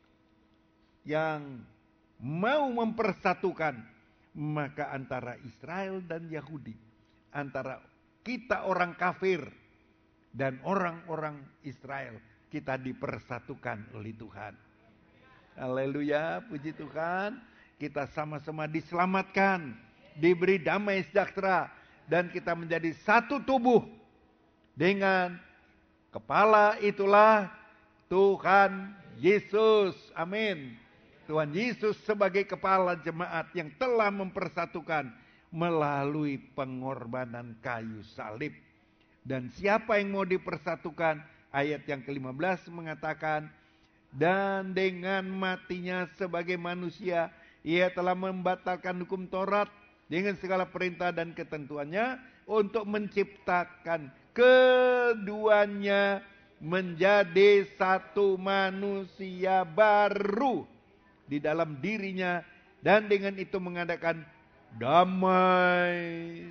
Speaker 1: Yang mau mempersatukan. Maka antara Israel dan Yahudi. Antara kita orang kafir. Dan orang-orang Israel, kita dipersatukan oleh Tuhan. Haleluya, puji Tuhan. Kita sama-sama diselamatkan, diberi damai sejahtera, dan kita menjadi satu tubuh. Dengan kepala itulah Tuhan Yesus. Amin. Tuhan Yesus sebagai kepala jemaat yang telah mempersatukan melalui pengorbanan kayu salib. Dan siapa yang mau dipersatukan? Ayat yang ke-15 mengatakan, dan dengan matinya sebagai manusia, ia telah membatalkan hukum Taurat dengan segala perintah dan ketentuannya untuk menciptakan keduanya menjadi satu manusia baru di dalam dirinya, dan dengan itu mengadakan damai.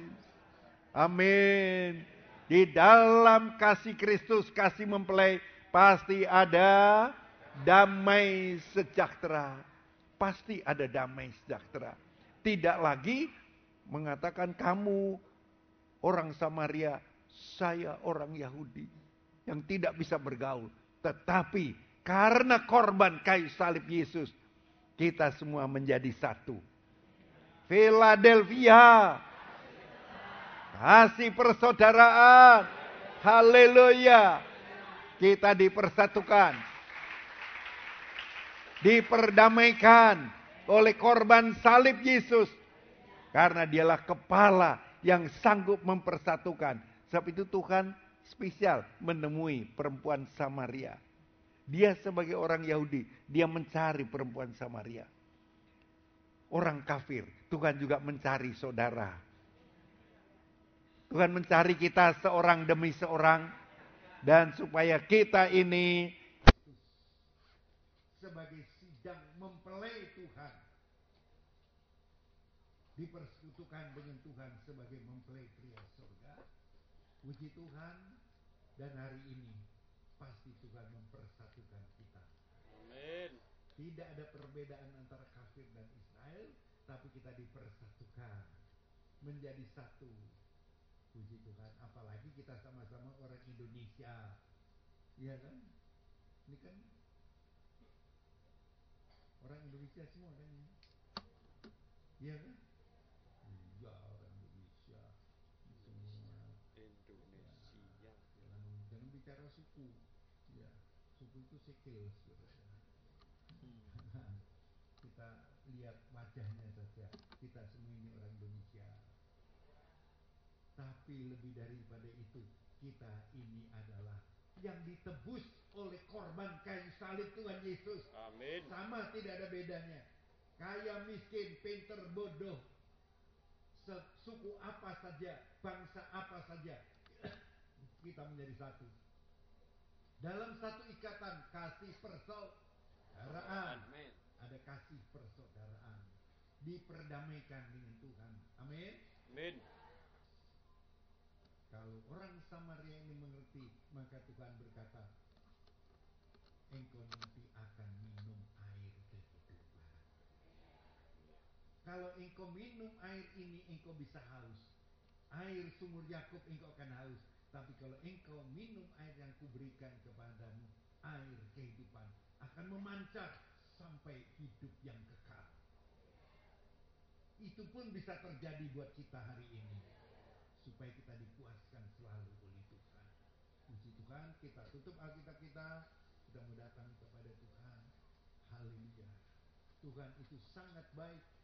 Speaker 1: Amin. Di dalam kasih Kristus, kasih mempelai, pasti ada damai sejahtera. Pasti ada damai sejahtera. Tidak lagi mengatakan kamu orang Samaria, saya orang Yahudi. Yang tidak bisa bergaul. Tetapi karena korban kayu salib Yesus, kita semua menjadi satu. Philadelphia. Kasih persaudaraan. Haleluya. Kita dipersatukan. Diperdamaikan oleh korban salib Yesus. Karena dialah kepala yang sanggup mempersatukan. Sebab itu Tuhan spesial menemui perempuan Samaria. Dia sebagai orang Yahudi, dia mencari perempuan Samaria. Orang kafir, Tuhan juga mencari saudara. Tuhan mencari kita seorang demi seorang. Dan supaya kita ini sebagai si sedang mempelai Tuhan, dipersekutukan dengan Tuhan sebagai mempelai pria surga. Puji Tuhan, dan hari ini pasti Tuhan mempersatukan kita.
Speaker 2: Amin.
Speaker 1: Tidak ada perbedaan antara kafir dan Israel, tapi kita dipersatukan menjadi satu. Puji Tuhan, apalagi kita sama-sama orang Indonesia. Iya kan? Ini kan orang Indonesia semua kan? Iya kan? Iya, orang Indonesia semua.
Speaker 2: Indonesia.
Speaker 1: Ya, jangan bicara suku. Ya, suku itu sekil sebenarnya. Kita lihat wajahnya saja, kita semua ini orang Indonesia. Tapi lebih daripada itu, kita ini adalah yang ditebus oleh korban kayu salib Tuhan Yesus.
Speaker 2: Amin.
Speaker 1: Sama, tidak ada bedanya. Kaya, miskin, pinter, bodoh, suku apa saja, bangsa apa saja, kita menjadi satu. Dalam satu ikatan kasih persaudaraan.
Speaker 2: Amin.
Speaker 1: Ada kasih persaudaraan. Diperdamaikan dengan Tuhan. Amin.
Speaker 2: Amin.
Speaker 1: Kalau orang Samaria ini mengerti, maka Tuhan berkata, engkau nanti akan minum air kehidupan. Kalau engkau minum air ini, engkau bisa haus. Air sumur Yakub engkau akan haus. Tapi kalau engkau minum air yang kuberikan kepadamu, air kehidupan akan memancar sampai hidup yang kekal. Itu pun bisa terjadi buat kita hari ini, supaya kita dipuaskan selalu oleh Tuhan. Puji Tuhan, kita tutup Alkitab kita mau datang kepada Tuhan. Haleluya. Tuhan itu sangat baik.